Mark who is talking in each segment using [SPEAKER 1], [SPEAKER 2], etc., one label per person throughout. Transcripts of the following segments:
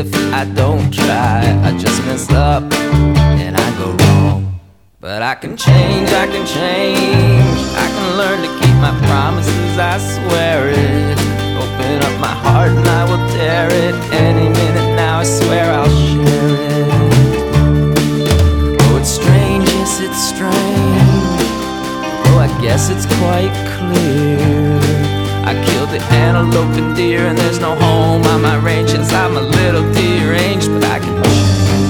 [SPEAKER 1] if I don't try. I just mess up and I go wrong. But I can change, I can change. I can learn to keep my promises, I swear it. Open up my heart and I will dare it. Any minute now I swear I'll share it. Oh, it's strange, yes it's strange. Oh, I guess it's quite clear. I killed the antelope and deer, and there's no home on my range, 'cause I'm a little deranged, but I can change.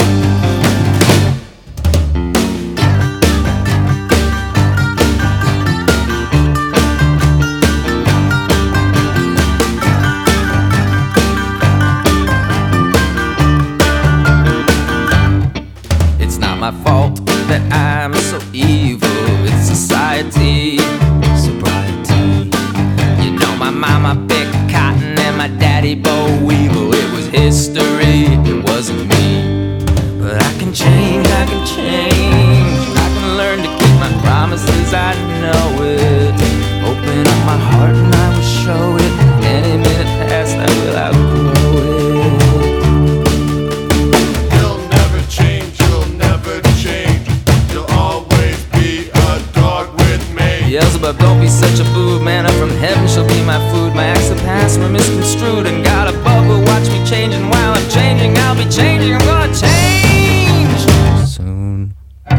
[SPEAKER 1] It's not my fault that I'm so evil. It's society, sobriety. You know my mama picked cotton and my daddy boll weevil. It was history, it wasn't me. But I can change, I can change. I can learn to keep my promises, I know it. Open up my heart and I will show it. Any minute past I will outgrow it.
[SPEAKER 2] You'll never change, you'll never change. You'll always be a dog with me.
[SPEAKER 1] Beelzebub, don't be such a boob. Manna from heaven shall be my food. My acts of past were misconstrued, and God above will watch me change. And while I'm changing, I'll be changing. I'm gonna change soon.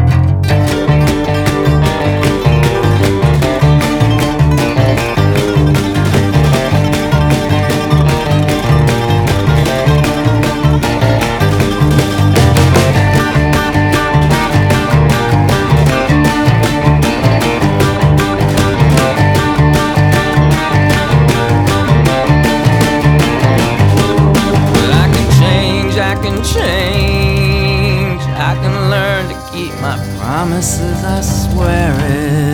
[SPEAKER 1] I can change, I can learn to keep my promises, I swear it.